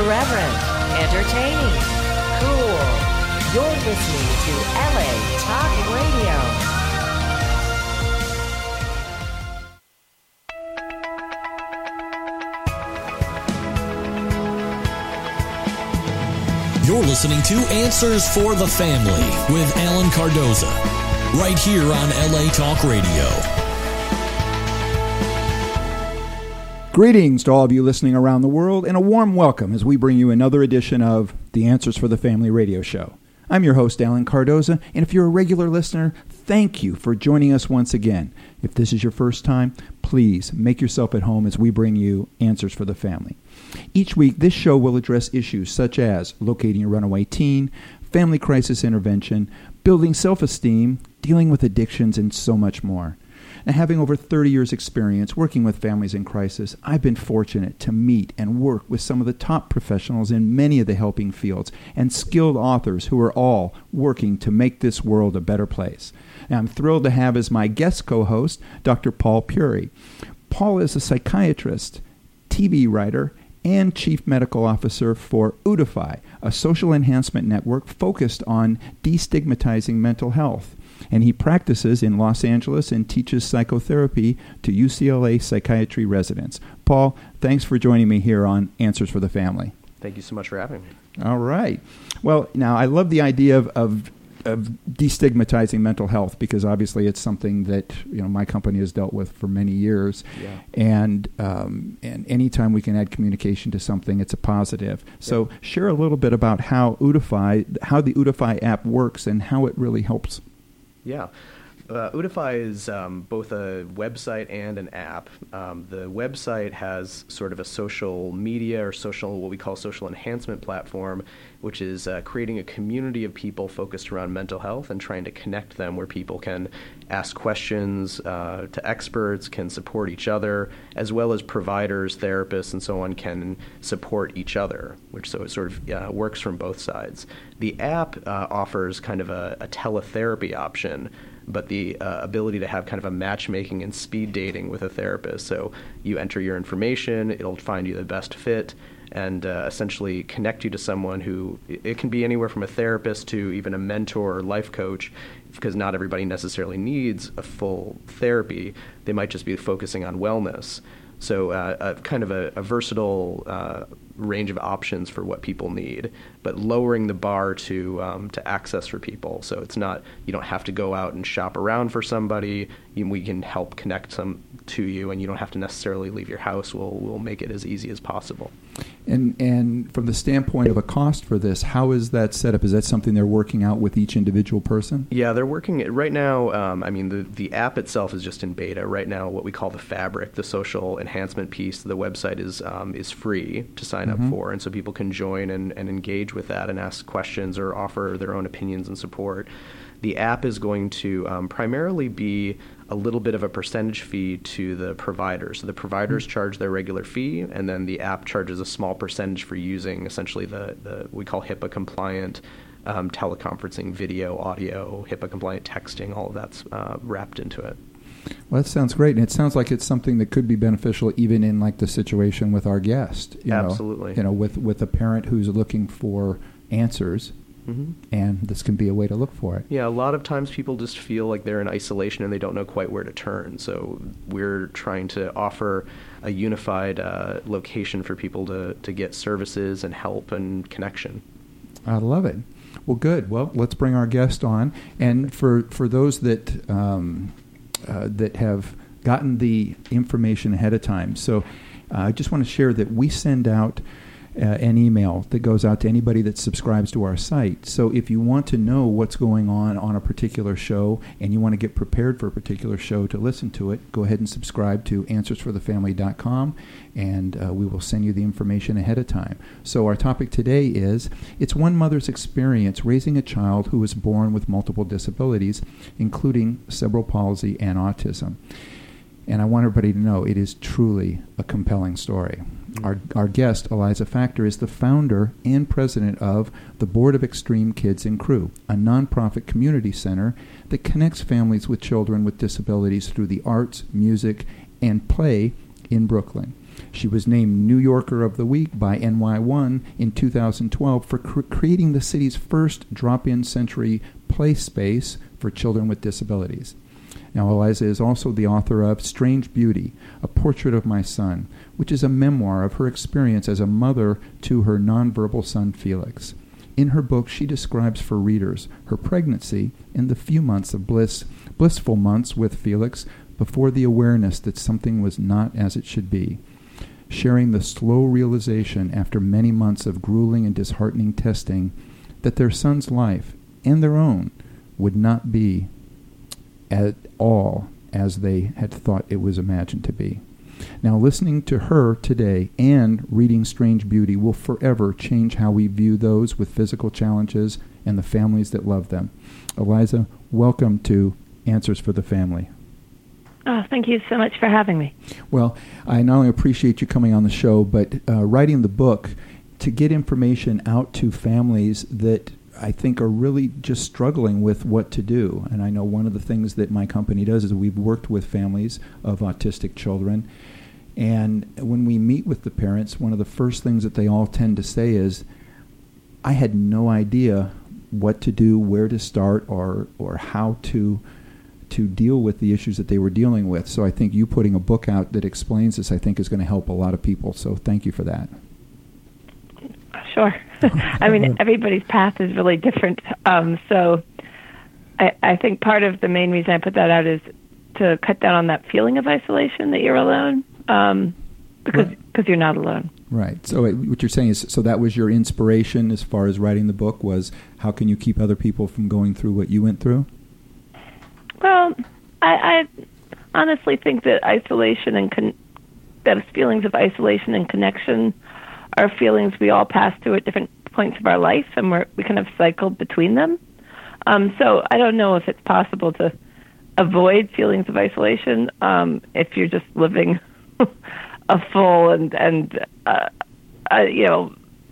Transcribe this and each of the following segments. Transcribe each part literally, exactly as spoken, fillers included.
Irreverent, entertaining, cool. You're listening to L A Talk Radio. You're listening to Answers for the Family with Alan Cardoza, right here on L A Talk Radio. Greetings to all of you listening around the world, and a warm welcome as we bring you another edition of the Answers for the Family radio show. I'm your host, Alan Cardoza, and if you're a regular listener, thank you for joining us once again. If this is your first time, please make yourself at home as we bring you Answers for the Family. Each week, this show will address issues such as locating a runaway teen, family crisis intervention, building self-esteem, dealing with addictions, and so much more. Now, having over thirty years experience working with families in crisis, I've been fortunate to meet and work with some of the top professionals in many of the helping fields and skilled authors who are all working to make this world a better place. Now, I'm thrilled to have as my guest co-host Doctor Paul Puri. Paul is a psychiatrist, T V writer, and Chief Medical Officer for Udify, a social enhancement network focused on destigmatizing mental health. And he practices in Los Angeles and teaches psychotherapy to U C L A psychiatry residents. Paul, thanks for joining me here on Answers for the Family. Thank you so much for having me. All right. Well, now, I love the idea of, of of destigmatizing mental health because obviously it's something that you know my company has dealt with for many years. Yeah. And um, and anytime we can add communication to something, it's a positive. So yeah. Share a little bit about how Udify, how the Udify app works and how it really helps. Yeah. Uh, Udify is um, both a website and an app. Um, the website has sort of a social media or social, what we call social enhancement platform, which is uh, creating a community of people focused around mental health and trying to connect them where people can ask questions uh, to experts, can support each other, as well as providers, therapists, and so on can support each other, which so it sort of uh, works from both sides. The app uh, offers kind of a, a teletherapy option, but the uh, ability to have kind of a matchmaking and speed dating with a therapist. So you enter your information, it'll find you the best fit, and uh, essentially connect you to someone who, it can be anywhere from a therapist to even a mentor or life coach, because not everybody necessarily needs a full therapy. They might just be focusing on wellness. So uh, a, kind of a, a versatile uh, range of options for what people need, but lowering the bar to um, to access for people. So it's not, you don't have to go out and shop around for somebody. You, we can help connect some to you, and you don't have to necessarily leave your house. We'll we'll make it as easy as possible. And and from the standpoint of a cost for this, how is that set up? Is that something they're working out with each individual person? Yeah, they're working it right now. Um, I mean, the, the app itself is just in beta right now. What we call the fabric, the social enhancement piece, the website is um, is free to sign mm-hmm. up for, and so people can join and, and engage with that and ask questions or offer their own opinions and support. The app is going to um, primarily be a little bit of a percentage fee to the providers. So the providers mm-hmm. charge their regular fee, and then the app charges a small percentage for using essentially the, the we call HIPAA compliant um, teleconferencing, video, audio, HIPAA compliant texting. All of that's uh, wrapped into it. Well, that sounds great, and it sounds like it's something that could be beneficial even in like the situation with our guest. You Absolutely. know, you know, with with a parent who's looking for answers. Mm-hmm. And this can be a way to look for it. Yeah, a lot of times people just feel like they're in isolation and they don't know quite where to turn. So we're trying to offer a unified uh, location for people to, to get services and help and connection. I love it. Well, good. Well, let's bring our guest on. And for, for those that um, uh, that have gotten the information ahead of time, so uh, I just want to share that we send out Uh, an email that goes out to anybody that subscribes to our site. So if you want to know what's going on on a particular show and you want to get prepared for a particular show to listen to it, go ahead and subscribe to answers for the family dot com, and uh, we will send you the information ahead of time. So our topic today is, it's one mother's experience raising a child who was born with multiple disabilities, including cerebral palsy and autism. And I want everybody to know it is truly a compelling story. Our, our guest, Eliza Factor, is the founder and president of the Board of Extreme Kids and Crew, a nonprofit community center that connects families with children with disabilities through the arts, music, and play in Brooklyn. She was named New Yorker of the Week by N Y one in two thousand twelve for cr- creating the city's first drop-in sensory play space for children with disabilities. Now, Eliza is also the author of Strange Beauty, A Portrait of My Son, which is a memoir of her experience as a mother to her nonverbal son, Felix. In her book, she describes for readers her pregnancy and the few months of bliss, blissful months with Felix before the awareness that something was not as it should be, sharing the slow realization after many months of grueling and disheartening testing that their son's life and their own would not be at all as they had thought it was imagined to be. Now, listening to her today and reading Strange Beauty will forever change how we view those with physical challenges and the families that love them. Eliza, welcome to Answers for the Family. Oh, thank you so much for having me. Well, I not only appreciate you coming on the show, but uh, writing the book to get information out to families that I think are really just struggling with what to do. And I know one of the things that my company does is we've worked with families of autistic children. And when we meet with the parents, one of the first things that they all tend to say is, I had no idea what to do, where to start, or or how to to deal with the issues that they were dealing with. So I think you putting a book out that explains this, I think, is going to help a lot of people. So thank you for that. Sure. I mean, everybody's path is really different. Um, so I, I think part of the main reason I put that out is to cut down on that feeling of isolation that you're alone, um, because Right. cause you're not alone. Right. So it, what you're saying is, so that was your inspiration as far as writing the book, was how can you keep other people from going through what you went through? Well, I, I honestly think that isolation and con- that feelings of isolation and connection are feelings we all pass through at different points of our life, and we're, we kind of cycle between them. Um, so I don't know if it's possible to avoid feelings of isolation um, if you're just living a full and and uh, uh, you know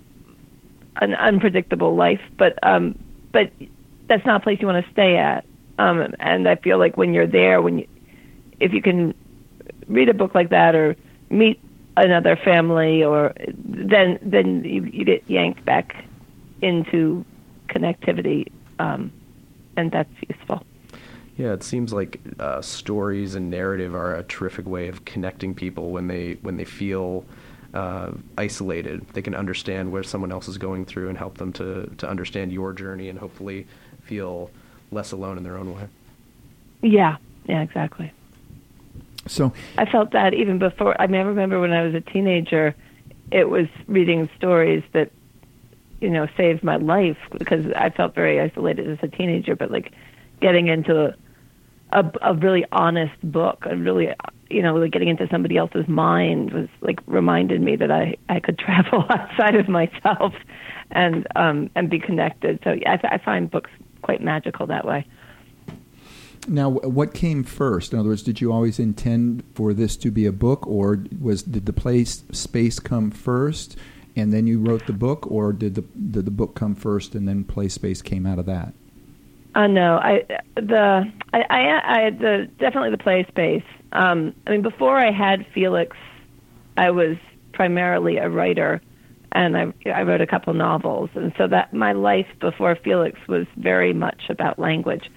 an unpredictable life. But um, but that's not a place you want to stay at. Um, and I feel like when you're there, when you, if you can read a book like that or meet another family, or then then you, you get yanked back into connectivity, um, and that's useful. Yeah, it seems like uh, stories and narrative are a terrific way of connecting people when they when they feel uh, isolated. They can understand what someone else is going through and help them to, to understand your journey and hopefully feel less alone in their own way. Yeah, yeah, exactly. So I felt that even before. I mean, I remember when I was a teenager, it was reading stories that, you know, saved my life, because I felt very isolated as a teenager. But like getting into a, a, a really honest book, and really, you know, like getting into somebody else's mind was like reminded me that I, I could travel outside of myself and um, and be connected. So yeah, I, I find books quite magical that way. now, what came first? In other words, did you always intend for this to be a book, or was did the play space come first, and then you wrote the book, or did the did the book come first and then play space came out of that? Uh, no, I the I, I, I the definitely the play space. Um, I mean, before I had Felix, I was primarily a writer, and I I wrote a couple novels, and so that my life before Felix was very much about language.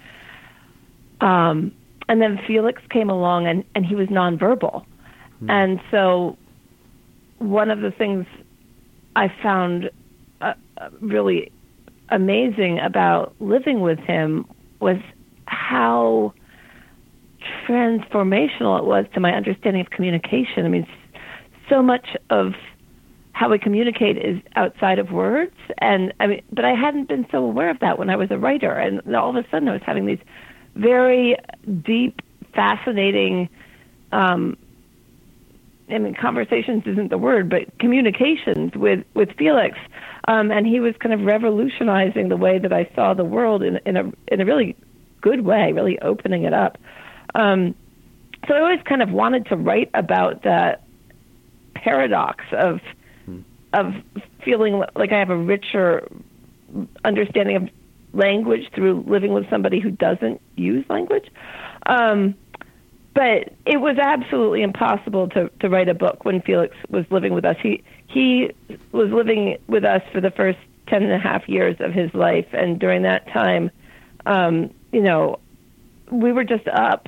Um, and then Felix came along, and, and he was nonverbal, mm. and so one of the things I found uh, really amazing about living with him was how transformational it was to my understanding of communication. I mean, so much of how we communicate is outside of words, and I mean, but I hadn't been so aware of that when I was a writer, and all of a sudden I was having these very deep, fascinating, um, I mean, conversations isn't the word, but communications with, with Felix. Um, and he was kind of revolutionizing the way that I saw the world in, in a in a really good way, really opening it up. Um, so I always kind of wanted to write about that paradox of hmm. of feeling like I have a richer understanding of language through living with somebody who doesn't use language. Um, but it was absolutely impossible to, to write a book when Felix was living with us. He he was living with us for the first ten and a half years of his life, and during that time, um, you know, we were just up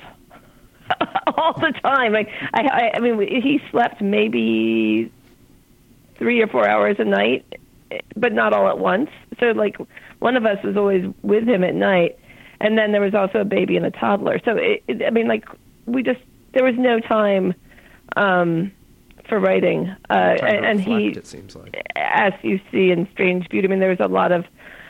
all the time. Like I, I, I mean, he slept maybe three or four hours a night, but not all at once. So, like, one of us was always with him at night, and then there was also a baby and a toddler. So, it, it, I mean, like, we just there was no time um, for writing. Uh, and and he, it seems like, as you see in Strange Beauty, I mean, there was a lot of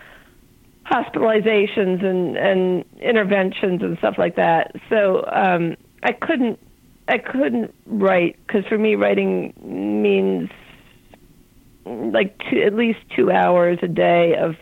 hospitalizations and, and interventions and stuff like that. So um, I couldn't I couldn't write, because for me writing means like two, at least two hours a day of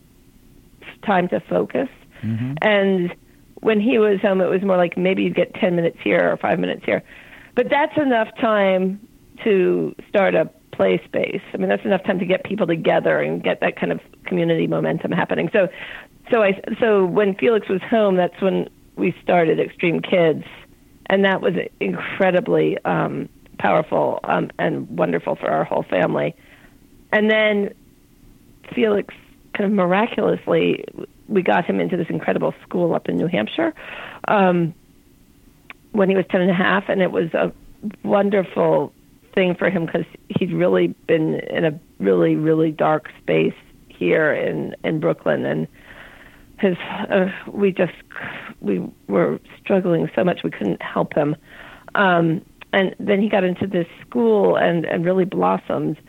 time to focus. Mm-hmm. And when he was home, it was more like maybe you'd get ten minutes here or five minutes here. But that's enough time to start a play space. I mean, that's enough time to get people together and get that kind of community momentum happening. So, so I, so when Felix was home, that's when we started Extreme Kids, and that was incredibly um, powerful um, and wonderful for our whole family. And then Felix, kind of miraculously, we got him into this incredible school up in New Hampshire um, when he was ten and a half, and it was a wonderful thing for him because he'd really been in a really, really dark space here in, in Brooklyn, and his uh, we just we were struggling so much we couldn't help him. Um, and then he got into this school and, and really blossomed,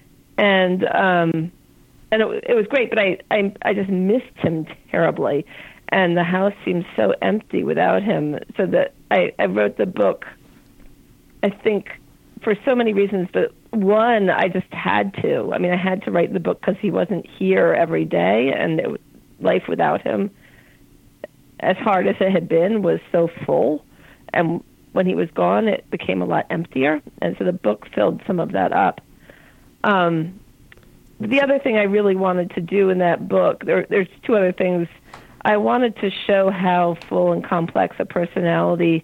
and um, and it, it was great. But I, I I just missed him terribly, and the house seemed so empty without him. So that I, I wrote the book, I think, for so many reasons, but one, I just had to. I mean, I had to write the book because he wasn't here every day, and it, life without him, as hard as it had been, was so full. And when he was gone, it became a lot emptier, and so the book filled some of that up. Um, the other thing I really wanted to do in that book, there, there's two other things. I wanted to show how full and complex a personality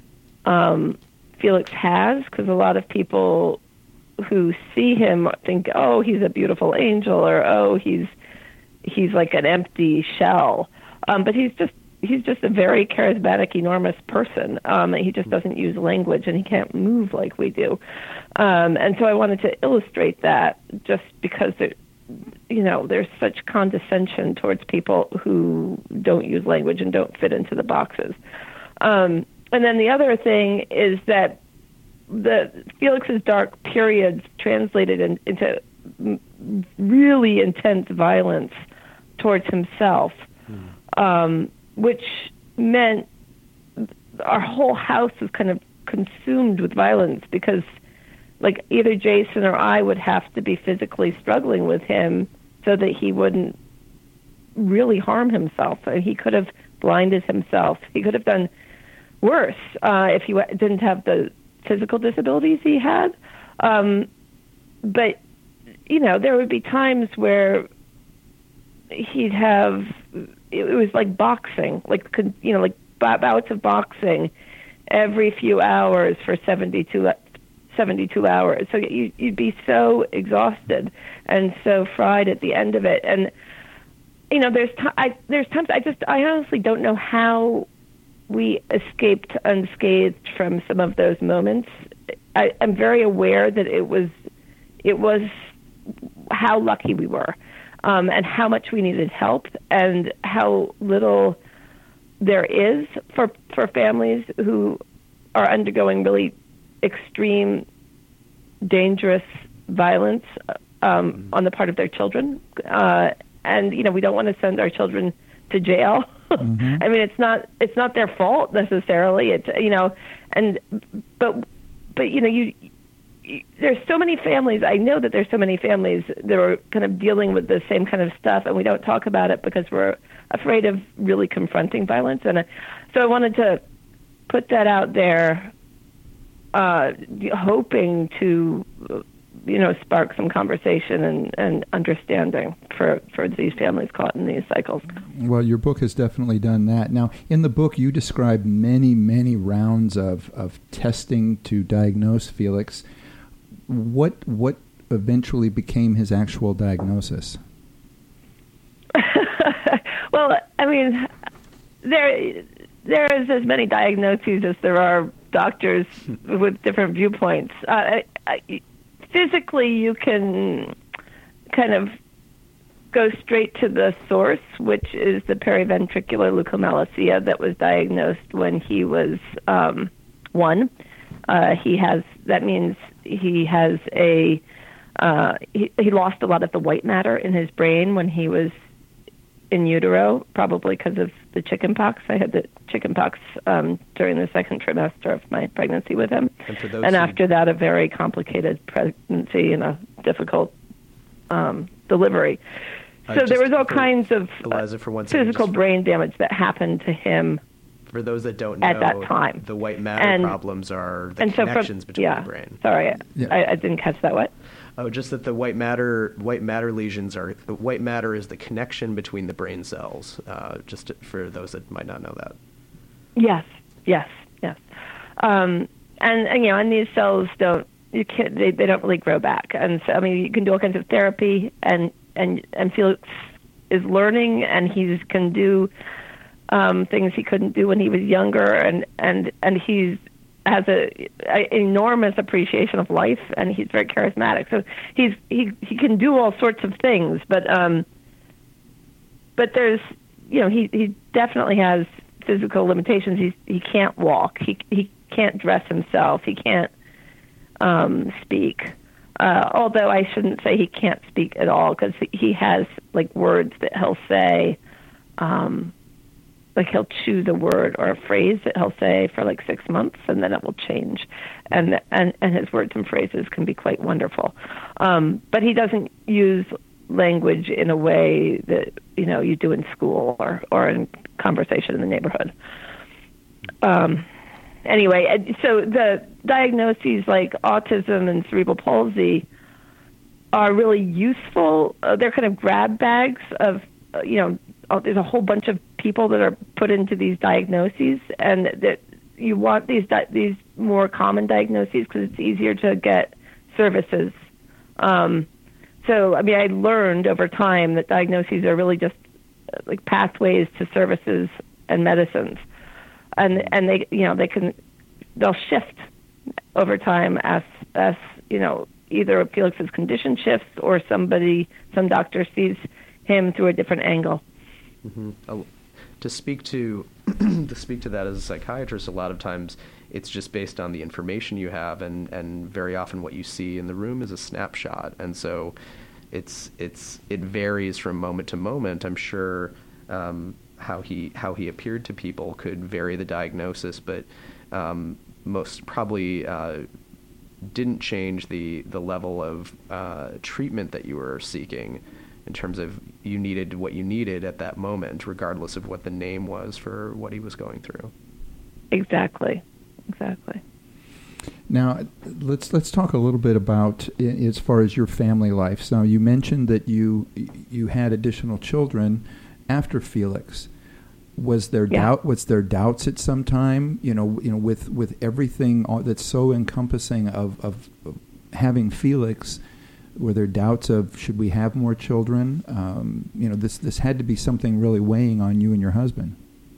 um, Felix has, because a lot of people who see him think, oh, he's a beautiful angel, or oh, he's he's like an empty shell. Um, but he's just he's just a very charismatic, enormous person. Um, he just doesn't use language, and he can't move like we do. Um, and so I wanted to illustrate that, just because there, you know, there's such condescension towards people who don't use language and don't fit into the boxes. Um, And then the other thing is that the Felix's dark periods translated in, into really intense violence towards himself, mm. um, which meant our whole house was kind of consumed with violence, because, like, either Jason or I would have to be physically struggling with him so that he wouldn't really harm himself. And he could have blinded himself. He could have done worse uh, if he w- didn't have the physical disabilities he had. Um, but, you know, there would be times where he'd have, it was like boxing, like, you know, like bouts of boxing every few hours for seventy-two, seventy-two hours. So you, you'd be so exhausted and so fried at the end of it. And, you know, there's, t- I, there's times I just, I honestly don't know how we escaped unscathed from some of those moments. I, I'm very aware that it was it was how lucky we were, um, and how much we needed help, and how little there is for for families who are undergoing really extreme, dangerous violence um, mm-hmm. on the part of their children. Uh, and you know, we don't want to send our children to jail. Mm-hmm. I mean, it's not it's not their fault necessarily. It's, you know, and but but you know, you, you there's so many families. I know that there's so many families that are kind of dealing with the same kind of stuff, and we don't talk about it because we're afraid of really confronting violence. And uh, so I wanted to put that out there, uh, hoping to you know, spark some conversation and, and understanding for, for these families caught in these cycles. Well, your book has definitely done that. Now, in the book, you describe many, many rounds of, of testing to diagnose Felix. What what eventually became his actual diagnosis? Well, I mean, there there is as many diagnoses as there are doctors with different viewpoints. Uh, I, I, physically, you can kind of go straight to the source, which is the periventricular leukomalacia that was diagnosed when he was um, one. Uh, he has that means he has a uh, he, he lost a lot of the white matter in his brain when he was in utero, probably because of the chickenpox. I had the chickenpox um, during the second trimester of my pregnancy with him. And, for those and who... after that, a very complicated pregnancy and a difficult um, delivery. Uh, so there was all for, kinds of Eliza, for one physical second, just... brain damage that happened to him For those that don't know, at that time. The white matter and, problems are the and so connections from, between yeah, the brain. Sorry, Yeah. I, I didn't catch that. What? Oh, just that the white matter white matter lesions are the white matter is the connection between the brain cells. Uh, just to, for those that might not know that. Yes, yes, yes. Um, and, and you know, and these cells don't you can't they, they don't really grow back. And so I mean, you can do all kinds of therapy, and and and Felix is learning, and he can do um, things he couldn't do when he was younger, and and and he's has a, a enormous appreciation of life, and he's very charismatic. So he's he he can do all sorts of things, but um, but there's you know he he definitely has physical limitations. He he can't walk. He he can't dress himself. He can't um, speak. Uh, although I shouldn't say he can't speak at all, because he has like words that he'll say. Um, Like he'll choose a word or a phrase that he'll say for like six months, and then it will change, and and, and his words and phrases can be quite wonderful. Um, but he doesn't use language in a way that you know you do in school or or in conversation in the neighborhood. Um, anyway, so the diagnoses like autism and cerebral palsy are really useful. Uh, they're kind of grab bags of uh, you know. There's a whole bunch of people that are put into these diagnoses, and that you want these di- these more common diagnoses because it's easier to get services. Um, so, I mean, I learned over time that diagnoses are really just uh, like pathways to services and medicines, and and they you know they can they'll shift over time as as you know either Felix's condition shifts or somebody some doctor sees him through a different angle. Mm-hmm. Uh, to speak to to speak to that as a psychiatrist, a lot of times it's just based on the information you have, and, and very often what you see in the room is a snapshot, and so it's it's it varies from moment to moment. I'm sure um, how he how he appeared to people could vary the diagnosis, but um, most probably uh, didn't change the the level of uh, treatment that you were seeking. In terms of you needed what you needed at that moment, regardless of what the name was for what he was going through. Exactly, exactly. Now, let's let's talk a little bit about I- as far as your family life. So you mentioned that you you had additional children after Felix. Was there Yeah. doubt? Was there doubts at some time? You know, you know, with with everything all- that's so encompassing of of, of having Felix. Were there doubts of should we have more children? Um, you know, this this had to be something really weighing on you and your husband.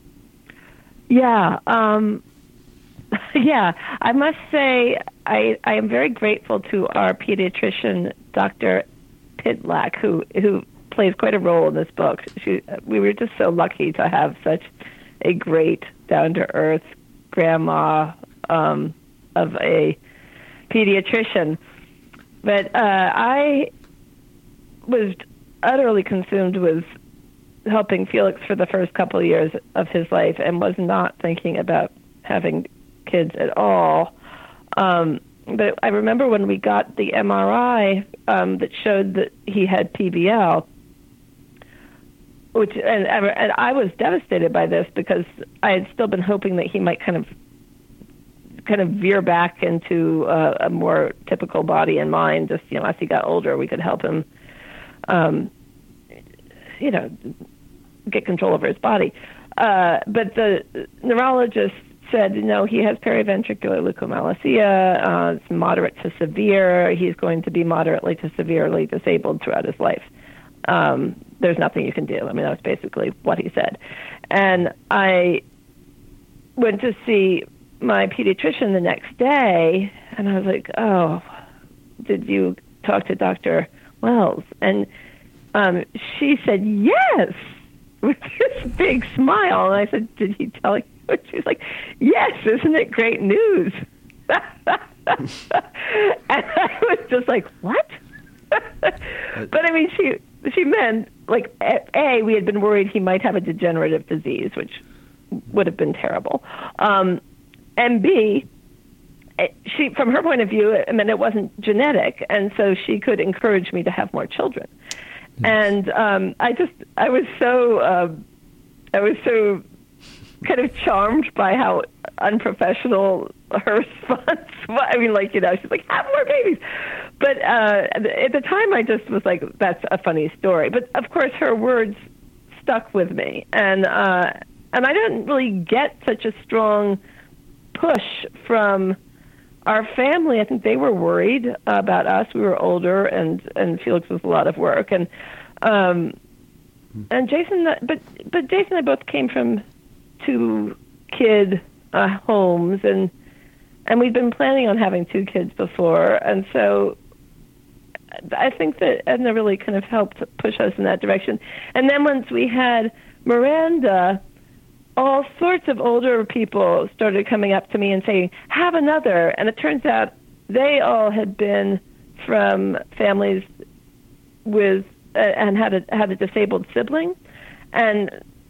Yeah, um, yeah. I must say I I am very grateful to our pediatrician, Doctor Pitlack, who who plays quite a role in this book. She, we were just so lucky to have such a great, down to earth grandma um, of a pediatrician. But uh, I was utterly consumed with helping Felix for the first couple of years of his life and was not thinking about having kids at all. Um, but I remember when we got the M R I um, that showed that he had P B L, which and, and I was devastated by this because I had still been hoping that he might kind of kind of veer back into uh, a more typical body and mind. Just, you know, as he got older, we could help him, um, you know, get control over his body. Uh, but the neurologist said, no, he has periventricular leukomalacia. Uh, it's moderate to severe. He's going to be moderately to severely disabled throughout his life. Um, there's nothing you can do. I mean, that was basically what he said. And I went to see my pediatrician the next day, and I was like, oh, did you talk to Doctor Wells? And um, she said, yes, with this big smile. And I said, did he tell you? And she was like, yes, isn't it great news? And I was just like, what? But I mean, she she meant, like, A, we had been worried he might have a degenerative disease, which would have been terrible. Um, and B, she, from her point of view, it meant it wasn't genetic, and so she could encourage me to have more children. Yes. And um, I just, I was so, uh, I was so kind of charmed by how unprofessional her response was. I mean, like, you know, she's like, have more babies. But uh, at the time, I just was like, that's a funny story. But, of course, her words stuck with me. And uh, and I didn't really get such a strong push from our family. I think they were worried about us. We were older, and, and Felix was a lot of work. And um, and Jason, but but Jason and I both came from two kid uh, homes, and and we'd been planning on having two kids before, and so I think that Edna really kind of helped push us in that direction. And then once we had Miranda, all sorts of older people started coming up to me and saying, have another. And it turns out they all had been from families with uh, and had a had a disabled sibling, and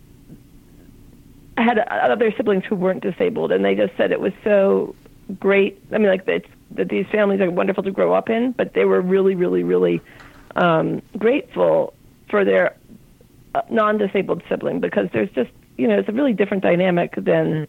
had other siblings who weren't disabled, and they just said it was so great. I mean, like, that, that these families are wonderful to grow up in, but they were really, really, really um, grateful for their uh, non-disabled sibling, because there's just, you know, it's a really different dynamic than,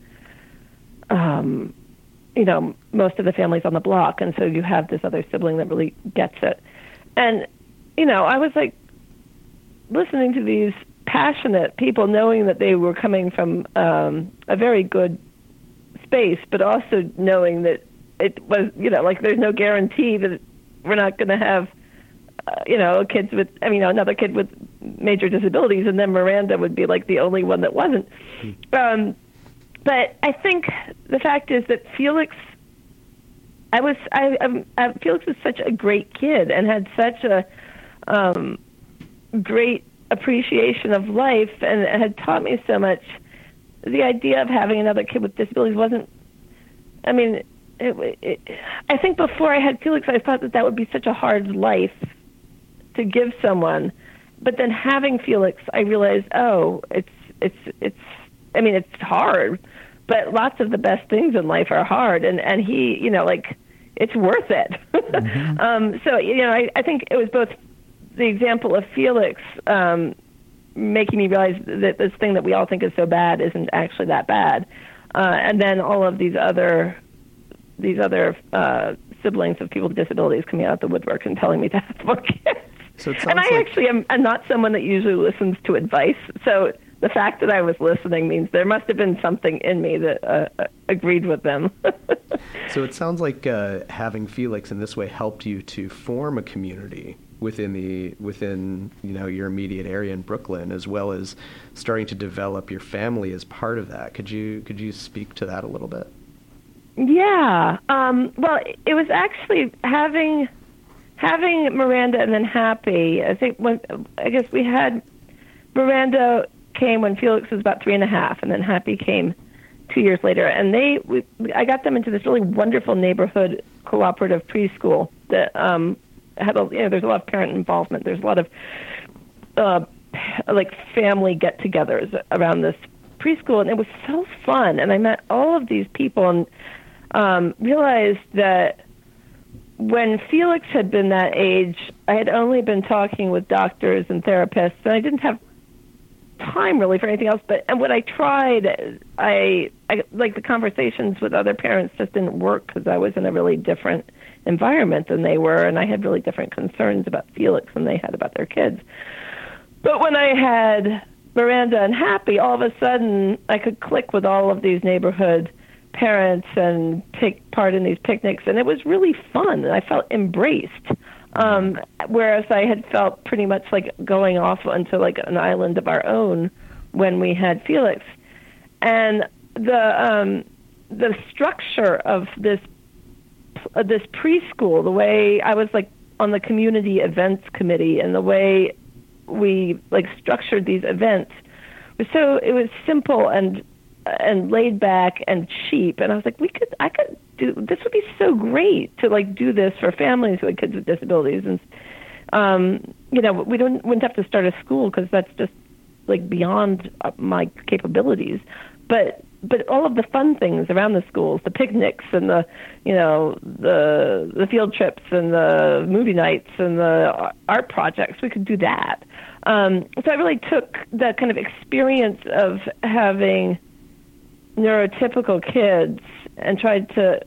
um, you know, most of the families on the block, and so you have this other sibling that really gets it. And, you know, I was, like, listening to these passionate people, knowing that they were coming from um, a very good space, but also knowing that it was, you know, like, there's no guarantee that we're not going to have, uh, you know, kids with, I mean, another kid with major disabilities, and then Miranda would be, like, the only one that wasn't. Mm-hmm. Um, but I think the fact is that Felix, I was, I, I, I, Felix was such a great kid and had such a um, great appreciation of life, and had taught me so much. The idea of having another kid with disabilities wasn't, I mean, it, it, I think before I had Felix, I thought that that would be such a hard life to give someone. But then having Felix, I realized, oh, it's, it's, it's, I mean, it's hard, but lots of the best things in life are hard. And, and he, you know, like, it's worth it. Mm-hmm. um, so, you know, I, I think it was both the example of Felix um, making me realize that this thing that we all think is so bad isn't actually that bad. Uh, and then all of these other these other uh, siblings of people with disabilities coming out of the woodwork and telling me to have more kids. So it sounds and I like... actually am I'm not someone that usually listens to advice. So the fact that I was listening means there must have been something in me that uh, agreed with them. So it sounds like uh, having Felix in this way helped you to form a community within the within you know your immediate area in Brooklyn, as well as starting to develop your family as part of that. Could you could you speak to that a little bit? Yeah. Um, well, it was actually having having Miranda and then Happy. I think when I guess we had Miranda came when Felix was about three and a half, and then Happy came two years later. And they, we, I got them into this really wonderful neighborhood cooperative preschool that um, had a, you know, there's a lot of parent involvement. There's a lot of uh, like family get-togethers around this preschool, and it was so fun. And I met all of these people and um, realized that when Felix had been that age, I had only been talking with doctors and therapists, and I didn't have time really for anything else. But and when I tried, I, I like the conversations with other parents just didn't work because I was in a really different environment than they were, and I had really different concerns about Felix than they had about their kids. But when I had Miranda and Happy, all of a sudden I could click with all of these neighborhood parents and take part in these picnics, and it was really fun, and I felt embraced. Um, whereas I had felt pretty much like going off onto like an island of our own when we had Felix. And the um, the structure of this uh, this preschool, the way I was like on the community events committee, and the way we like structured these events was so it was simple and and laid back and cheap. And I was like, we could, I could do, this would be so great to like do this for families with kids with disabilities. And, um, you know, we don't, wouldn't have to start a school because that's just like beyond my capabilities. But, but all of the fun things around the schools, the picnics and the, you know, the, the field trips and the movie nights and the art projects, we could do that. Um, so I really took that kind of experience of having neurotypical kids and tried to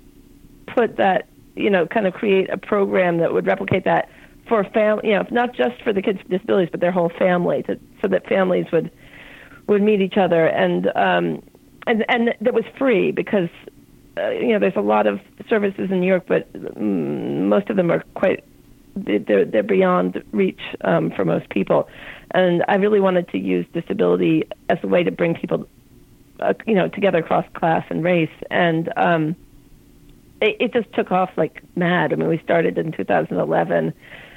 put that, you know, kind of create a program that would replicate that for family, you know, not just for the kids with disabilities, but their whole family, to, so that families would would meet each other, and um, and and that was free because uh, you know, there's a lot of services in New York, but mm, most of them are quite they're they're beyond reach um, for most people, and I really wanted to use disability as a way to bring people Uh, you know, together across class and race, and um, it, it just took off like mad. I mean, we started in two thousand eleven,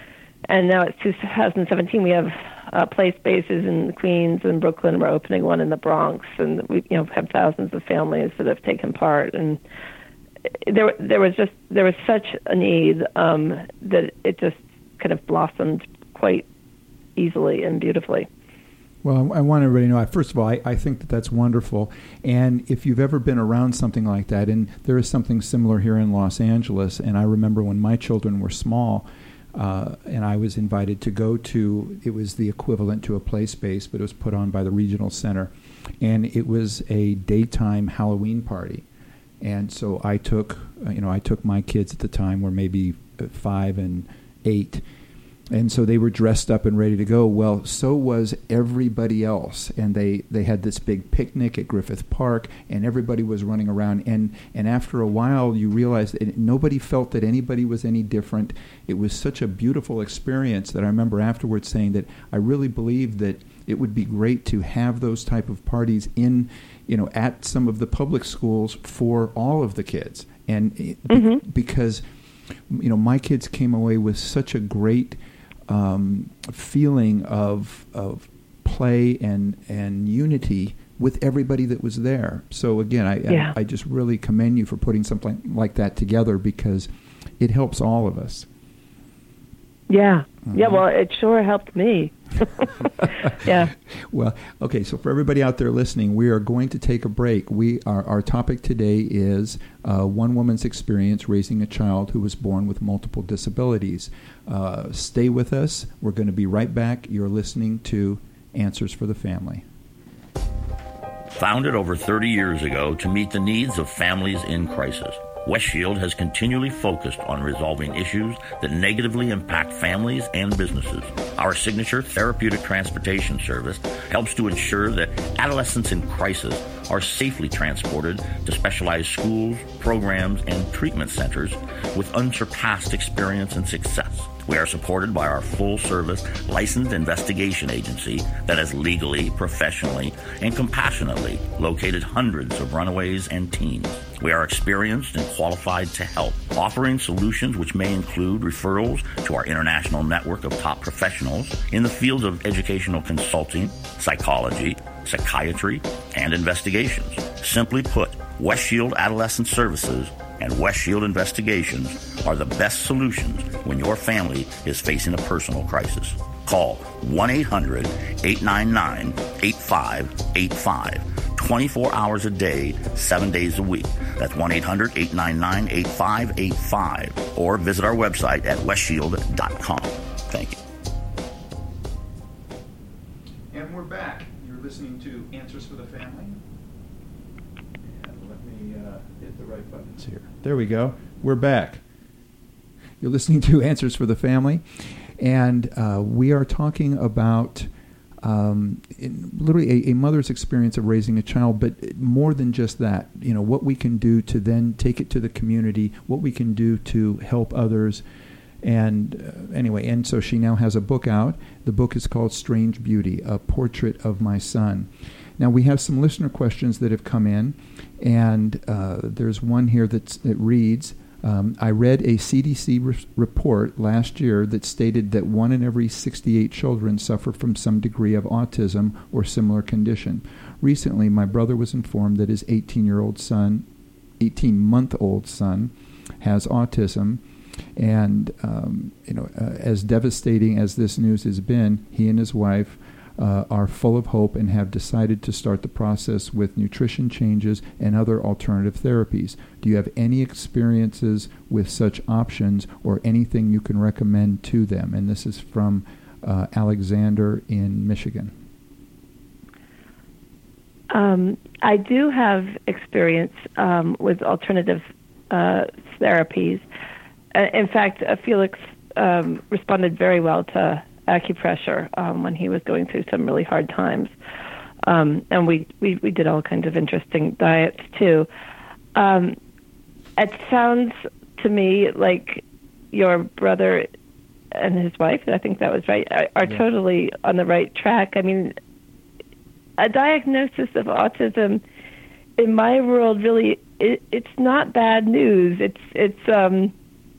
and now it's two thousand seventeen. We have uh, play spaces in Queens and Brooklyn. We're opening one in the Bronx, and we, you know, have thousands of families that have taken part. And there, there was just there was such a need um, that it just kind of blossomed quite easily and beautifully. Well, I want everybody to know, first of all, I, I think that that's wonderful. And if you've ever been around something like that, and there is something similar here in Los Angeles, and I remember when my children were small, uh, and I was invited to go to, it was the equivalent to a play space, but it was put on by the regional center. And it was a daytime Halloween party. And so I took, uh, you know, I took my kids at the time were maybe five and eight. And so they were dressed up and ready to go. Well, so was everybody else. And they, they had this big picnic at Griffith Park, and everybody was running around. And, and after a while, you realized that nobody felt that anybody was any different. It was such a beautiful experience that I remember afterwards saying that I really believe that it would be great to have those type of parties in, you know, at some of the public schools for all of the kids. And mm-hmm. be, because, you know, my kids came away with such a great Um, feeling of of play and and unity with everybody that was there. So again, I, yeah. I I just really commend you for putting something like that together because it helps all of us. Yeah, Mm-hmm. yeah. Well, it sure helped me. Yeah. Well, okay. So for everybody out there listening, we are going to take a break. We our our topic today is uh, one woman's experience raising a child who was born with multiple disabilities. Uh, stay with us. We're going to be right back. You're listening to Answers for the Family. Founded over thirty years ago to meet the needs of families in crisis, WestShield has continually focused on resolving issues that negatively impact families and businesses. Our signature therapeutic transportation service helps to ensure that adolescents in crisis are safely transported to specialized schools, programs, and treatment centers with unsurpassed experience and success. We are supported by our full-service licensed investigation agency that has legally, professionally, and compassionately located hundreds of runaways and teens. We are experienced and qualified to help, offering solutions which may include referrals to our international network of top professionals in the fields of educational consulting, psychology, psychiatry, and investigations. Simply put, WestShield Adolescent Services and WestShield Investigations are the best solutions when your family is facing a personal crisis. Call one eight hundred, eight nine nine, eight five eight five. twenty-four hours a day, seven days a week. That's one eight hundred, eight nine nine, eight five eight five. Or visit our website at westshield dot com. Thank you. And we're back. Answers for the Family. And let me uh, hit the right buttons here. There we go. We're back. You're listening to Answers for the Family, and uh, we are talking about um, in, literally a, a mother's experience of raising a child, but more than just that. You know, what we can do to then take it to the community, what we can do to help others. And uh, anyway, and so she now has a book out. The book is called Strange Beauty, A Portrait of My Son. Now, we have some listener questions that have come in, and uh, there's one here that's, that reads, um, I read a C D C re- report last year that stated that one in every sixty-eight children suffer from some degree of autism or similar condition. Recently, my brother was informed that his eighteen-year-old son, eighteen-month-old son, has autism. And, um, you know, uh, as devastating as this news has been, he and his wife uh, are full of hope and have decided to start the process with nutrition changes and other alternative therapies. Do you have any experiences with such options or anything you can recommend to them? And this is from uh, Alexander in Michigan. Um, I do have experience um, with alternative uh, therapies. In fact, uh, Felix um, responded very well to acupressure um, when he was going through some really hard times. Um, and we, we, we did all kinds of interesting diets, too. Um, it sounds to me like your brother and his wife, I think that was right, are, are yeah. totally on the right track. I mean, a diagnosis of autism in my world really, it, it's not bad news. It's, it's, um,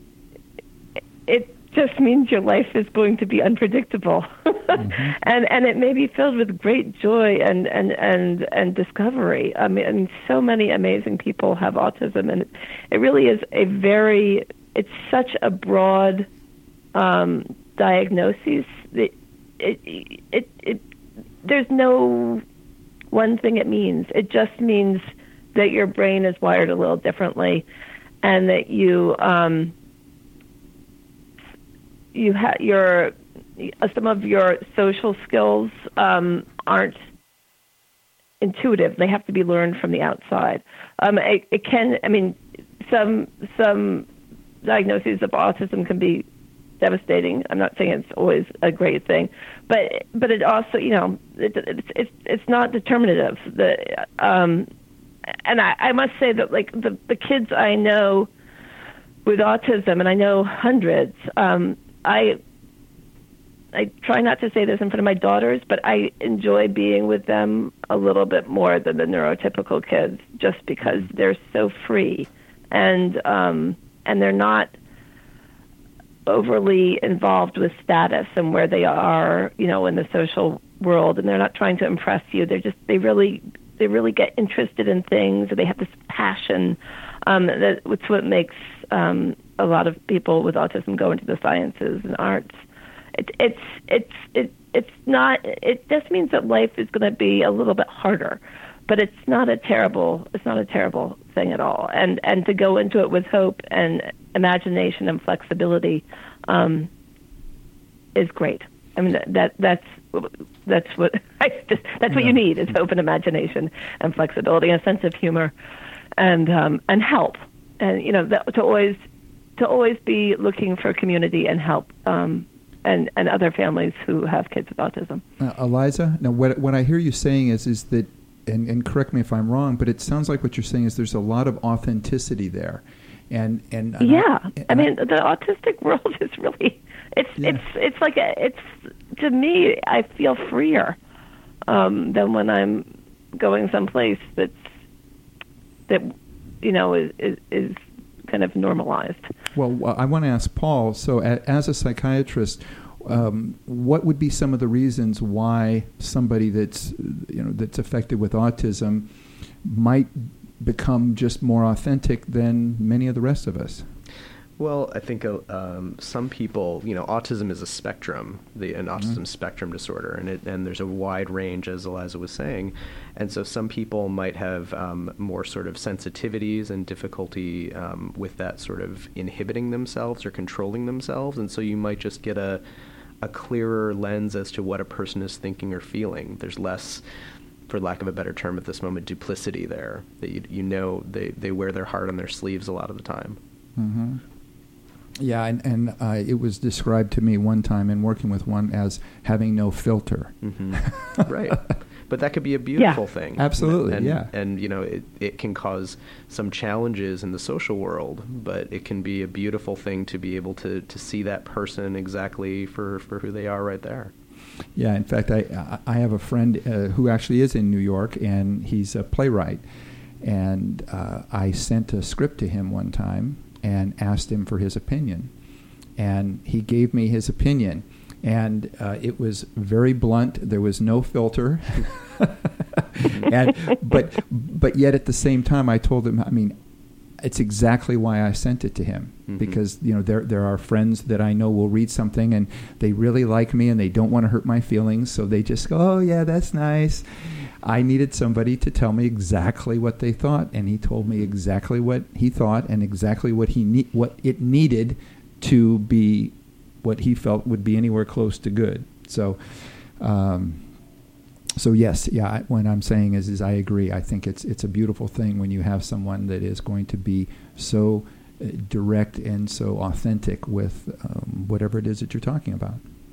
it just means your life is going to be unpredictable. mm-hmm. and and it may be filled with great joy and, and, and, and discovery. I mean, and so many amazing people have autism, and it, it really is a very, it's such a broad um, diagnosis. It, it, it, it, there's no one thing it means. It just means that your brain is wired a little differently, and that you... Um, You have your some of your social skills um, aren't intuitive; they have to be learned from the outside. Um, it, it can, I mean, some some diagnoses of autism can be devastating. I'm not saying it's always a great thing, but but it also, you know, it, it's it's it's not determinative. The um, and I, I must say that, like, the the kids I know with autism, and I know hundreds. Um, I I try not to say this in front of my daughters, but I enjoy being with them a little bit more than the neurotypical kids, just because they're so free, and um, and they're not overly involved with status and where they are, you know, in the social world, and they're not trying to impress you. They're just they really they really get interested in things. They have this passion. Um, that it's what makes um, a lot of people with autism go into the sciences and arts. It, it's it's it, it's not. It just means that life is going to be a little bit harder, but it's not a terrible. It's not a terrible thing at all. And and to go into it with hope and imagination and flexibility um, is great. I mean that, that that's that's what I just, that's what yeah. you need is hope and imagination and flexibility and a sense of humor. And um, and help, and you know that, to always to always be looking for community and help, um, and and other families who have kids with autism. Uh, Eliza, now what what I hear you saying is is that, and, and correct me if I'm wrong, but it sounds like what you're saying is there's a lot of authenticity there, and and, and yeah, I, and I mean I, the autistic world is really it's yeah. it's it's like a, it's to me I feel freer um, than when I'm going someplace that's. that, you know, is, is, is kind of normalized. Well, I want to ask Paul, so as a psychiatrist, um, what would be some of the reasons why somebody that's, you know, that's affected with autism might become just more authentic than many of the rest of us? Well, I think uh, um, some people, you know, autism is a spectrum, the, an autism mm-hmm. spectrum disorder, and it, and there's a wide range, as Eliza was saying. And so some people might have um, more sort of sensitivities and difficulty um, with that sort of inhibiting themselves or controlling themselves. And so you might just get a, a clearer lens as to what a person is thinking or feeling. There's less for lack of a better term at this moment, duplicity there. That you, you know they, they wear their heart on their sleeves a lot of the time. Mm-hmm. Yeah, and, and uh, it was described to me one time in working with one as having no filter. Mm-hmm. Right. But that could be a beautiful yeah. thing. Absolutely, and, yeah. And, you know, it, it can cause some challenges in the social world, but it can be a beautiful thing to be able to, to see that person exactly for, for who they are right there. Yeah, in fact, I I have a friend uh, who actually is in New York, and he's a playwright. And uh, I sent a script to him one time and asked him for his opinion. And he gave me his opinion. And uh, it was very blunt. There was no filter. and but but yet at the same time, I told him, I mean, it's exactly why I sent it to him. Mm-hmm. Because, you know, there there are friends that I know will read something and they really like me and they don't want to hurt my feelings. So they just go, oh, yeah, that's nice. I needed somebody to tell me exactly what they thought. And he told me exactly what he thought and exactly what he ne- what it needed to be what he felt would be anywhere close to good. So, um, so yes, yeah. I, what I'm saying is, is I agree. I think it's it's a beautiful thing when you have someone that is going to be so uh, direct and so authentic with um, whatever it is that you're talking about.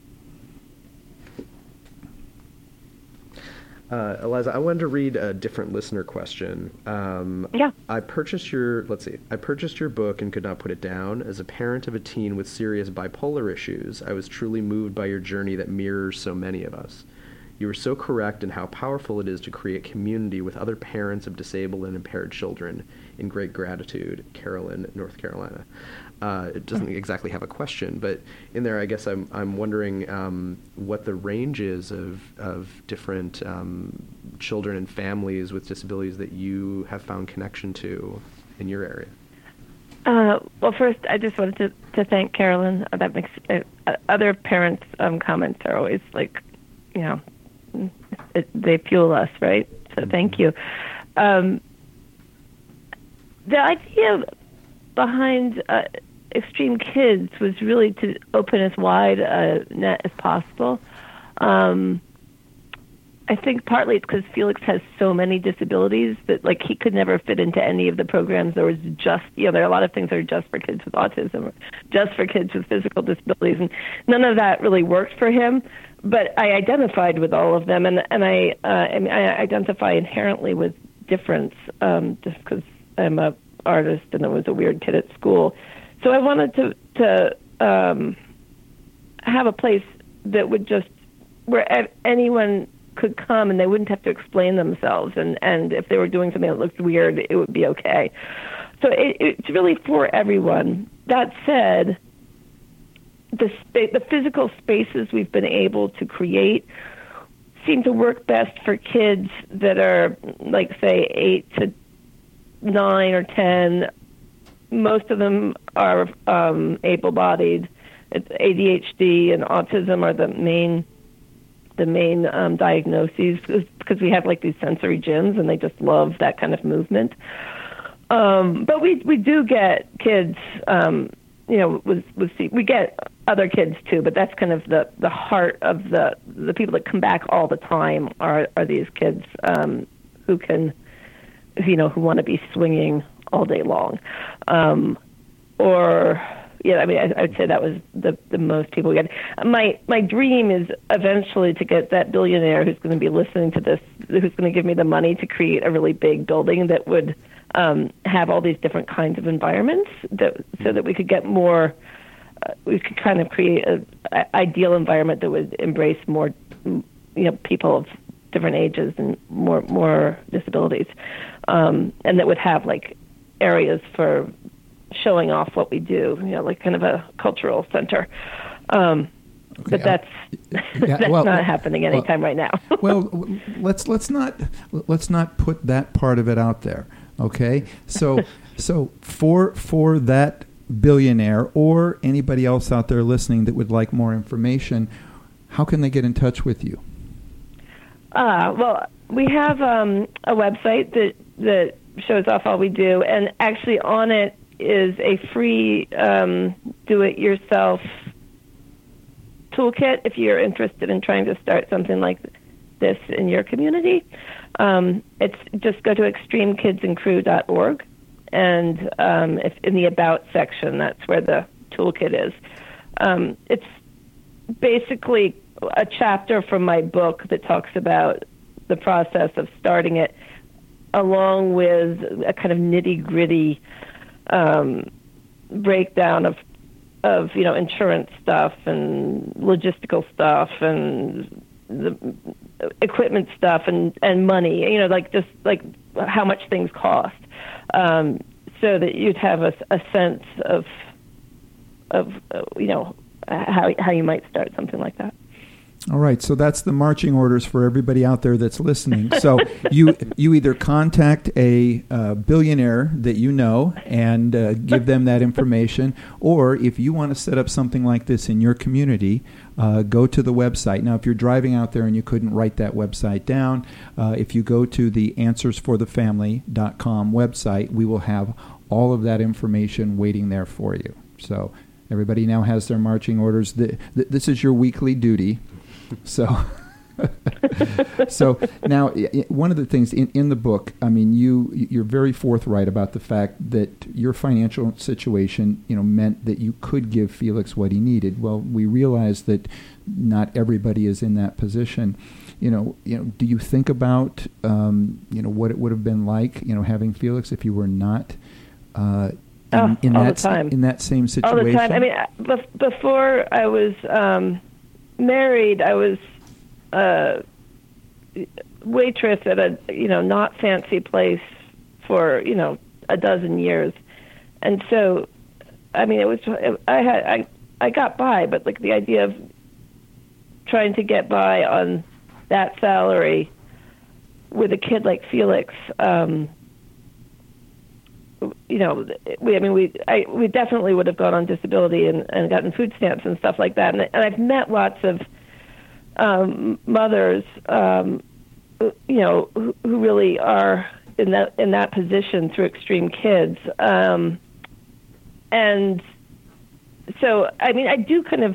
Uh, Eliza, I wanted to read a different listener question. Um, yeah. I purchased your, let's see, I purchased your book and could not put it down. As a parent of a teen with serious bipolar issues, I was truly moved by your journey that mirrors so many of us. You were so correct in how powerful it is to create community with other parents of disabled and impaired children. In great gratitude, Carolyn, North Carolina. Uh, it doesn't exactly have a question, but in there, I guess I'm I'm wondering um, what the range is of of different um, children and families with disabilities that you have found connection to in your area. Uh, well, first, I just wanted to, to thank Carolyn. That makes uh, other parents' um, comments are always like, you know, it, they fuel us, right? So mm-hmm. Thank you. Um, the idea behind uh, Extreme Kids was really to open as wide a net as possible. Um, I think partly it's because Felix has so many disabilities that, like, he could never fit into any of the programs. There was just, you know, there are a lot of things that are just for kids with autism or just for kids with physical disabilities, and none of that really worked for him. But I identified with all of them, and and I uh, I, mean, I identify inherently with difference, um, just because I'm a artist and I was a weird kid at school. So I wanted to to um, have a place that would just, where anyone could come and they wouldn't have to explain themselves, and, and if they were doing something that looked weird, it would be okay. So it, it's really for everyone. That said, the spa- the physical spaces we've been able to create seem to work best for kids that are, like, say, eight to nine or ten. Most of them are um, able-bodied. It's A D H D and autism are the main the main um, diagnoses, because we have, like, these sensory gyms and they just love that kind of movement. Um, but we we do get kids, um, you know, with, with we get other kids too, but that's kind of the, the heart of the the people that come back all the time are are these kids um, who can, you know, who want to be swinging all day long, um, or. Yeah, I mean, I, I would say that was the, the most people get. My my dream is eventually to get that billionaire who's going to be listening to this, who's going to give me the money to create a really big building that would um, have all these different kinds of environments, that so that we could get more. Uh, we could kind of create an ideal environment that would embrace more, you know, people of different ages and more more disabilities, um, and that would have, like, areas for showing off what we do, you know, like kind of a cultural center. Um, okay, but that's uh, yeah, that's well, not happening anytime well, right now. well, let's let's not let's not put that part of it out there. Okay, so so for for that billionaire or anybody else out there listening that would like more information, how can they get in touch with you? Uh, well, we have um, a website that that shows off all we do, and actually on it is a free um, do-it-yourself toolkit if you're interested in trying to start something like this in your community, um, it's just go to extreme kids and crew dot org, and um, if in the About section, that's where the toolkit is. Um, it's basically a chapter from my book that talks about the process of starting it, along with a kind of nitty-gritty um, breakdown of of you know insurance stuff and logistical stuff and the equipment stuff and, and money, you know, like just like how much things cost, um, so that you'd have a, a sense of of uh, you know how how you might start something like that. All right, so that's the marching orders for everybody out there that's listening. So you you either contact a uh, billionaire that you know and uh, give them that information, or if you want to set up something like this in your community, uh, go to the website. Now, if you're driving out there and you couldn't write that website down, uh, if you go to the answers for the family dot com website, we will have all of that information waiting there for you. So everybody now has their marching orders. The, the, this is your weekly duty. So, so now one of the things in, in the book, I mean, you you're very forthright about the fact that your financial situation, you know, meant that you could give Felix what he needed. Well, we realize that not everybody is in that position. You know, you know, do you think about um, you know what it would have been like, you know, having Felix if you were not uh, in, oh, in all that the time. in that same situation? All the time. I mean, bef- before I was. Um married, I was a waitress at a, you know, not fancy place for, you know, a dozen years. And so, I mean, it was, I had, I, I got by, but like the idea of trying to get by on that salary with a kid like Felix, um, you know, we, I mean, we, I, we definitely would have gone on disability and, and gotten food stamps and stuff like that. And, and I've met lots of um, mothers, um, you know, who, who really are in that in that position through Extreme Kids. Um, and so, I mean, I do kind of,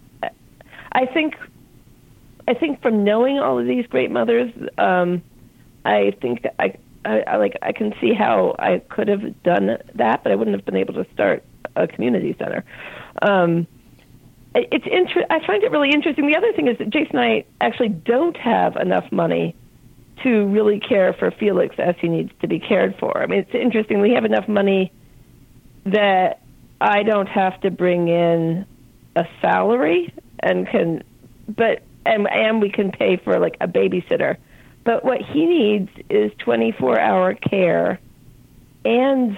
I think, I think from knowing all of these great mothers, um, I think that I. I, I like I can see how I could have done that, but I wouldn't have been able to start a community center. Um, it, it's inter- I find it really interesting. The other thing is that Jason and I actually don't have enough money to really care for Felix as he needs to be cared for. I mean, it's interesting. We have enough money that I don't have to bring in a salary and can, but and and we can pay for like a babysitter. But what he needs is twenty-four hour care and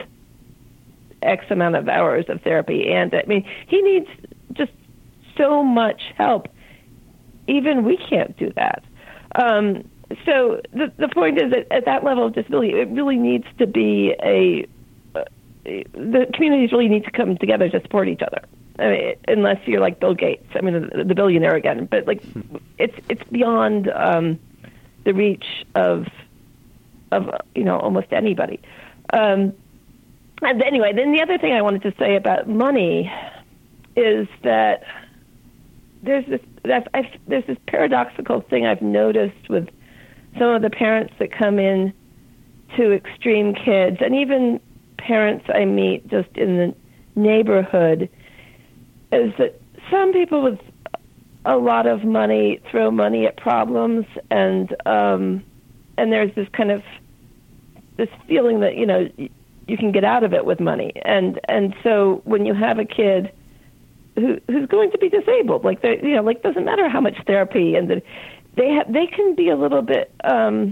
X amount of hours of therapy. And I mean, he needs just so much help. Even we can't do that. Um, so the the point is that at that level of disability, it really needs to be a, uh, the communities really need to come together to support each other. I mean, unless you're like Bill Gates, I mean, the, the billionaire again. But like, it's it's beyond um, the reach of of you know almost anybody. Um, and anyway, then the other thing I wanted to say about money is that there's this that I've, there's this paradoxical thing I've noticed with some of the parents that come in to Extreme Kids, and even parents I meet just in the neighborhood, is that some people with a lot of money throw money at problems, and um, and there's this kind of this feeling that you know you can get out of it with money, and and so when you have a kid who who's going to be disabled, like they you know like doesn't matter how much therapy, and the, they have they can be a little bit um,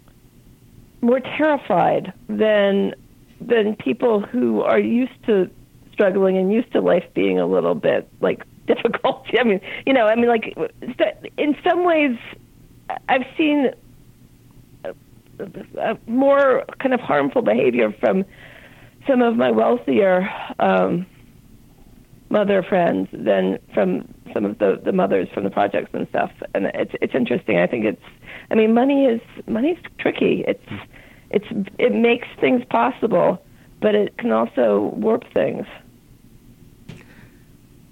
more terrified than than people who are used to struggling and used to life being a little bit like difficult. I mean, you know, I mean, like in some ways, I've seen a, a more kind of harmful behavior from some of my wealthier um, mother friends than from some of the, the mothers from the projects and stuff. And it's it's interesting. I think it's. I mean, money is money's tricky. It's it's it makes things possible, but it can also warp things.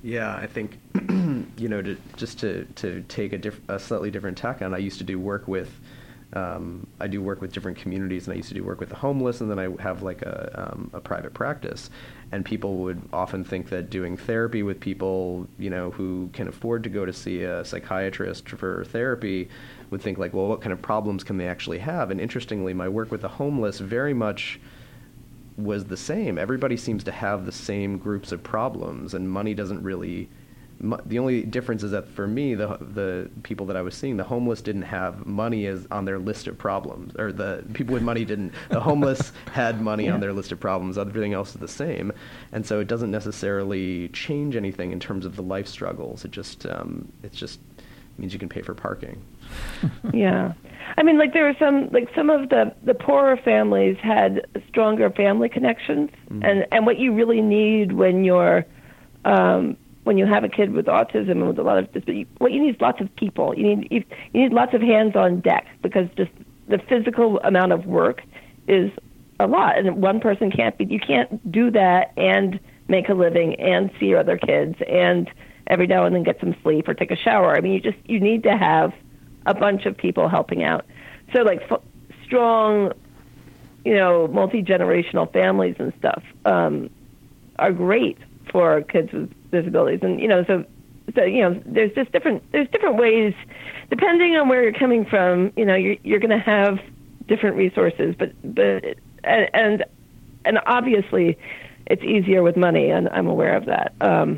Yeah, I think, you know, to, just to, to take a, diff- a slightly different tack on, I used to do work with, um, I do work with different communities, and I used to do work with the homeless, and then I have like a, um, a private practice. And people would often think that doing therapy with people, you know, who can afford to go to see a psychiatrist for therapy would think like, well, what kind of problems can they actually have? And interestingly, my work with the homeless very much was the same. Everybody seems to have the same groups of problems, and money doesn't really. The only difference is that for me, the the people that I was seeing, the homeless didn't have money as on their list of problems, or the people with money didn't. The homeless had money yeah. on their list of problems. Everything else is the same, and so it doesn't necessarily change anything in terms of the life struggles. It just um, it just means you can pay for parking. Yeah. I mean, like there were some, like some of the, the poorer families had stronger family connections, mm-hmm. and, and what you really need when you're, um, when you have a kid with autism and with a lot of disability, what you need is lots of people. You need, you, you need lots of hands on deck, because just the physical amount of work is a lot, and one person can't be, you can't do that and make a living and see your other kids and every now and then get some sleep or take a shower. I mean, you just, you need to have a bunch of people helping out. So like f- strong, you know, multi-generational families and stuff um, are great for kids with disabilities. And, you know, so, so, you know, there's just different, there's different ways, depending on where you're coming from, you know, you're, you're going to have different resources, but, but, and, and, and obviously it's easier with money, and I'm aware of that. Um,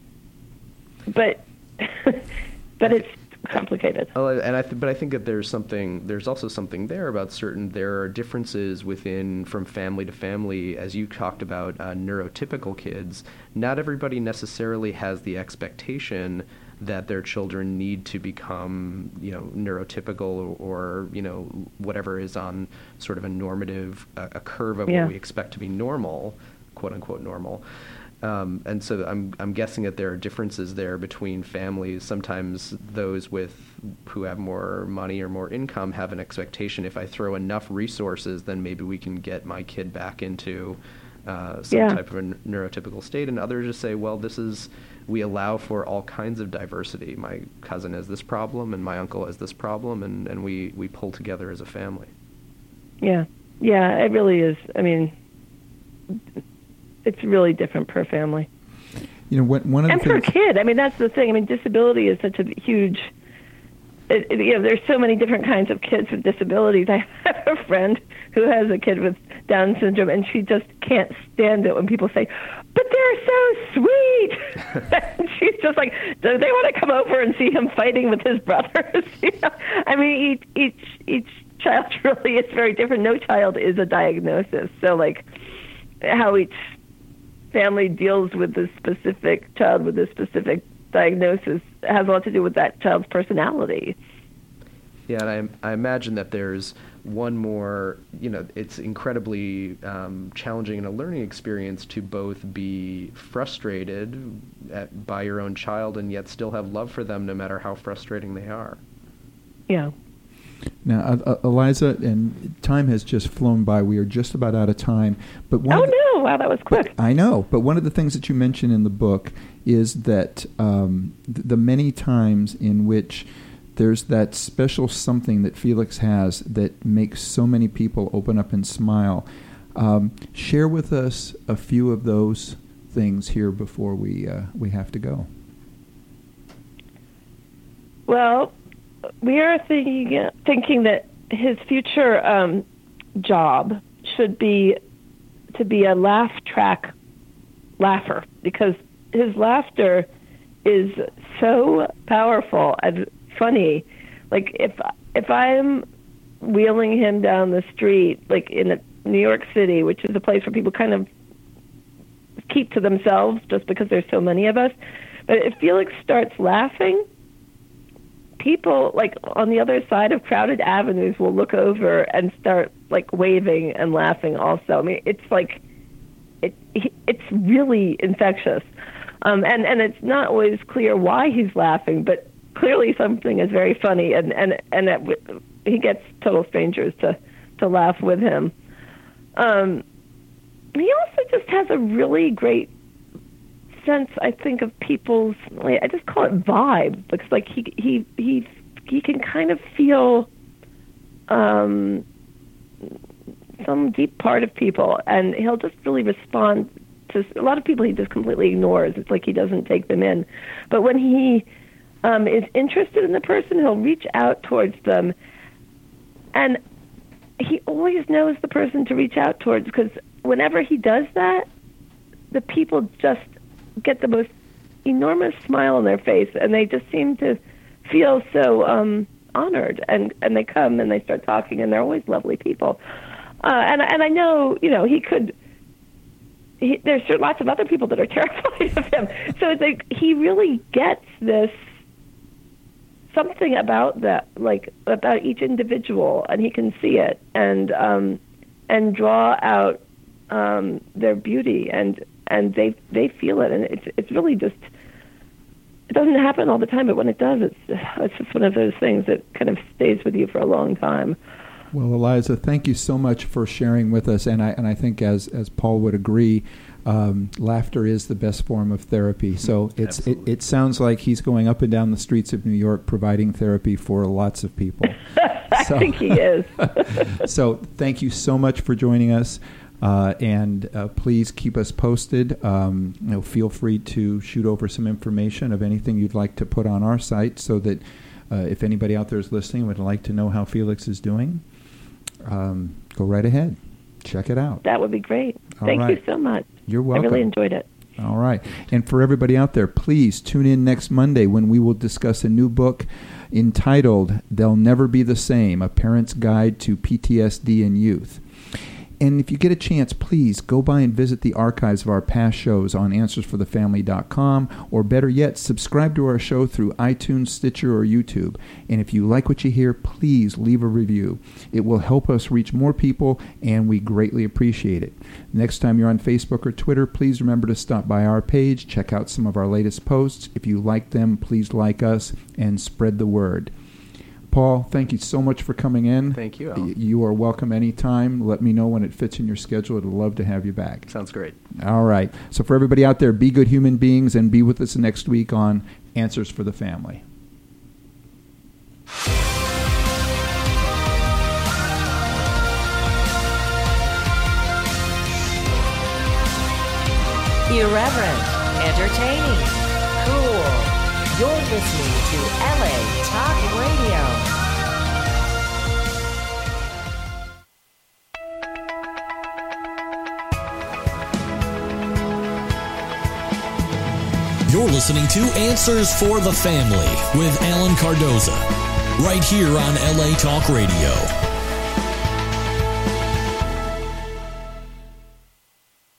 but, but it's complicated. Oh, and I th- but I think that there's something, there's also something there about certain, there are differences within, from family to family, as you talked about uh, neurotypical kids. Not everybody necessarily has the expectation that their children need to become, you know, neurotypical, or, or you know, whatever is on sort of a normative, uh, a curve of yeah. what we expect to be normal, quote unquote normal. Um, and so I'm I'm guessing that there are differences there between families. Sometimes those with who have more money or more income have an expectation, if I throw enough resources, then maybe we can get my kid back into uh, some yeah. type of a neurotypical state. And others just say, well, this is, we allow for all kinds of diversity. My cousin has this problem, and my uncle has this problem, and, and we, we pull together as a family. Yeah, yeah, it really is. I mean, it's really different per family. You know, what, one of and the per things... kid. I mean, that's the thing. I mean, disability is such a huge. It, it, you know, there's so many different kinds of kids with disabilities. I have a friend who has a kid with Down syndrome, and she just can't stand it when people say, "But they're so sweet." And she's just like, "Do they want to come over and see him fighting with his brothers?" You know? I mean, each each each child really is very different. No child is a diagnosis. So, like, how each family deals with this specific child with this specific diagnosis has a lot to do with that child's personality. Yeah, and I, I imagine that there's one more, you know, it's incredibly um, challenging in a learning experience to both be frustrated at, by your own child and yet still have love for them no matter how frustrating they are. Yeah. Now, uh, Eliza, and time has just flown by. We are just about out of time. But one oh, of the, no. Wow, that was quick. I know. But one of the things that you mention in the book is that um, th- the many times in which there's that special something that Felix has that makes so many people open up and smile. Um, share with us a few of those things here before we uh, we have to go. Well, we are thinking thinking that his future um, job should be to be a laugh track laugher, because his laughter is so powerful and funny. Like if if I'm wheeling him down the street, like in New York City, which is a place where people kind of keep to themselves just because there's so many of us, but if Felix starts laughing, people like on the other side of crowded avenues will look over and start like waving and laughing also. I mean, it's like it it's really infectious. Um, and, and it's not always clear why he's laughing, but clearly something is very funny, and, and, and that w- he gets total strangers to, to laugh with him. Um, he also just has a really great sense, I think, of people's, like, I just call it vibe. It's like he he he he can kind of feel um, some deep part of people, and he'll just really respond to a lot of people. He just completely ignores. It's like he doesn't take them in. But when he um, is interested in the person, he'll reach out towards them, and he always knows the person to reach out towards, because whenever he does that, the people just get the most enormous smile on their face, and they just seem to feel so um, honored, and, and they come and they start talking, and they're always lovely people. Uh, and, and I know, you know, he could, he, there's lots of other people that are terrified of him. So it's like he really gets this, something about that, like about each individual, and he can see it and um, and draw out um, their beauty, and and they they feel it, and it's it's really just, it doesn't happen all the time, but when it does, it's it's just one of those things that kind of stays with you for a long time. Well, Eliza, thank you so much for sharing with us, and I and I think as as Paul would agree, um, laughter is the best form of therapy. So it's it, it sounds like he's going up and down the streets of New York providing therapy for lots of people. I so, think he is. So thank you so much for joining us, uh, and uh, please keep us posted. Um, you know, feel free to shoot over some information of anything you'd like to put on our site, so that uh, if anybody out there is listening would like to know how Felix is doing, um, go right ahead. Check it out. That would be great. All Thank right. you so much. You're welcome. I really enjoyed it. All right. And for everybody out there, please tune in next Monday when we will discuss a new book entitled They'll Never Be the Same, A Parent's Guide to P T S D in Youth. And if you get a chance, please go by and visit the archives of our past shows on answers for the family dot com, or better yet, subscribe to our show through iTunes, Stitcher, or YouTube. And if you like what you hear, please leave a review. It will help us reach more people, and we greatly appreciate it. Next time you're on Facebook or Twitter, please remember to stop by our page, check out some of our latest posts. If you like them, please like us and spread the word. Paul, thank you so much for coming in. Thank you, Al. You are welcome anytime. Let me know when it fits in your schedule. I'd love to have you back. Sounds great. All right. So for everybody out there, be good human beings, and be with us next week on Answers for the Family. Irreverent, entertaining, cool. You're listening to L A Talk Radio. You're listening to Answers for the Family with Alan Cardoza, right here on L A Talk Radio.